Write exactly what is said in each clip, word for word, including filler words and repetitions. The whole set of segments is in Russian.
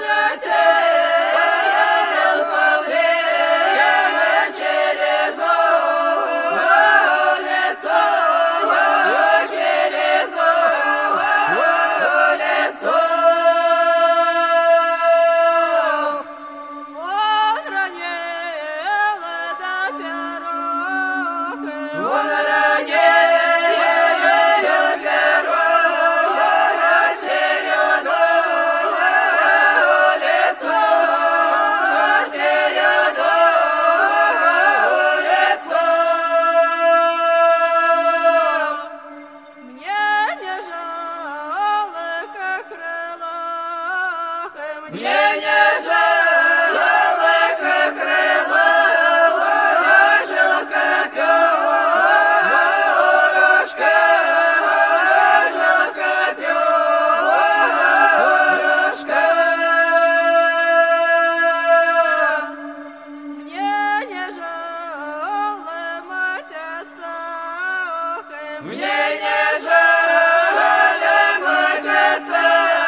Мне не жалко крыла, жалко перышко, жалко перышко. Мне не жалко мать отца, мне не жалко мать отца.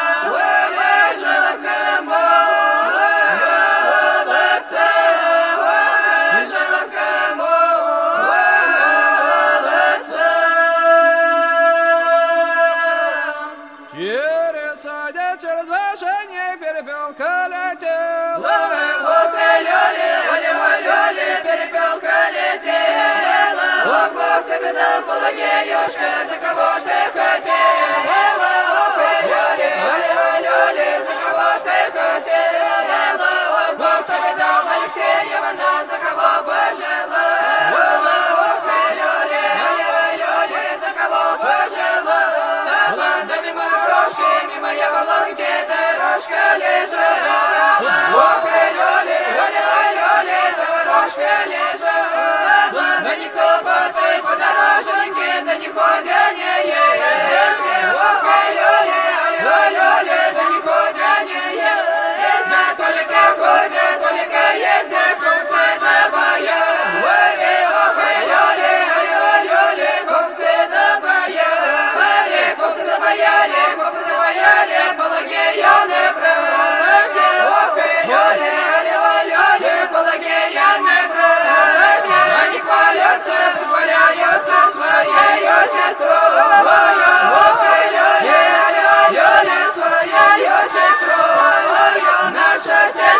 Через ваше перепелка летела. Ох, лёли, оли, лёли, перепелка летела. Ох, Бог, капитан Пелагеюшка, за кого ж ты хотела? Ох, лёли, оли, лёли, за кого ж ты хотела? Ох, Бог, капитан Алексеевна, за кого пожелала? Ох, лёли, оли, лёли, за кого пожелала? Да мимо крошки, мимо я волонки, дорожка лежала. Ох, лёли, лёли, лёли, дорожка лежала. Да никто по той подороженьке, да не ходя не ездит. Ох, лёли, лёли, да не ходя не ездит. Да только ходят, только ездят, купцы да бояре. Ох, лёли, лёли, купцы да бояре, купцы да бояре, купцы да бояре, Пелагея не братья. Ох, лёли, лёли, Пелагея не братья. Они хвалятся, выхваляются своею сестрой. Ох, лёли, лёли, своею сестрой. Наша сестра.